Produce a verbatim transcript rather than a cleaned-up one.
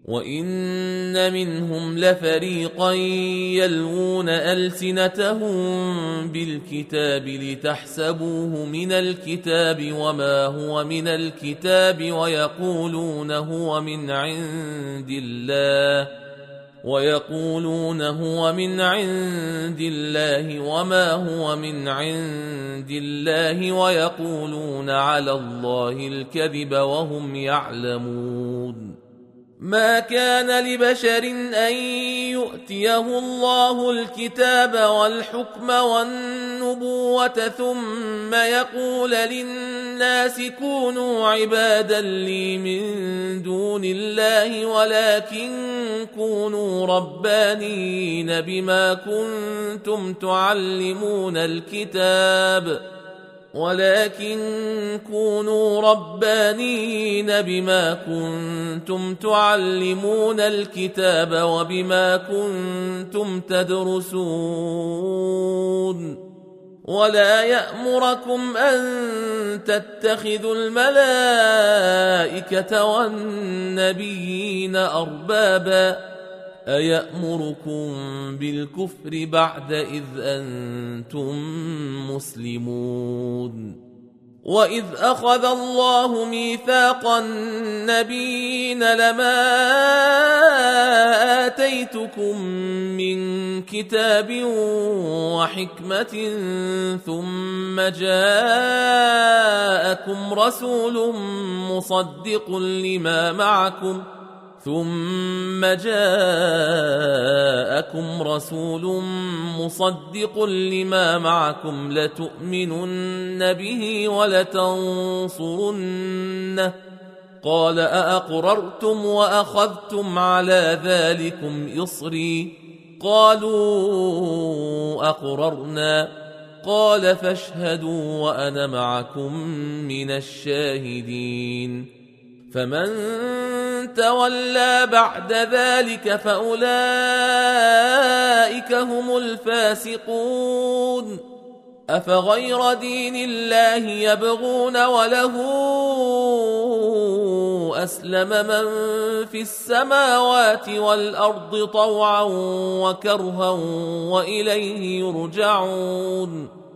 وإن منهم لفريقا يلوون ألسنتهم بالكتاب لتحسبوه من الكتاب وما هو من الكتاب ويقولون هو من عند الله ويقولون هو من عند الله وما هو من عند الله ويقولون على الله الكذب وهم يعلمون. ما كان لبشر أن يؤتيه الله الكتاب والحكم والنبوة ثم يقول للناس كونوا عبادا لي من دون الله ولكن كونوا ربانيين بما كنتم تعلمون الكتاب ولكن كونوا ربانيين بما كنتم تعلمون الكتاب وبما كنتم تدرسون ولا يأمركم أن تتخذوا الملائكة والنبيين أربابا أيأمركم بالكفر بعد إذ أنتم مسلمون. وإذ أخذ الله ميثاق النبيين لما آتيتكم من كتاب وحكمة ثم جاءكم رسول مصدق لما معكم ثم جاءكم رسول مصدق لما معكم لتؤمنن به ولتنصرنه قال أأقررتم وأخذتم على ذلكم إصري قالوا أقررنا قال فاشهدوا وأنا معكم من الشاهدين. فمن تولى بعد ذلك فأولئك هم الفاسقون. أفغير دين الله يبغون وله أسلم من في السماوات والأرض طوعا وكرها وإليه يرجعون.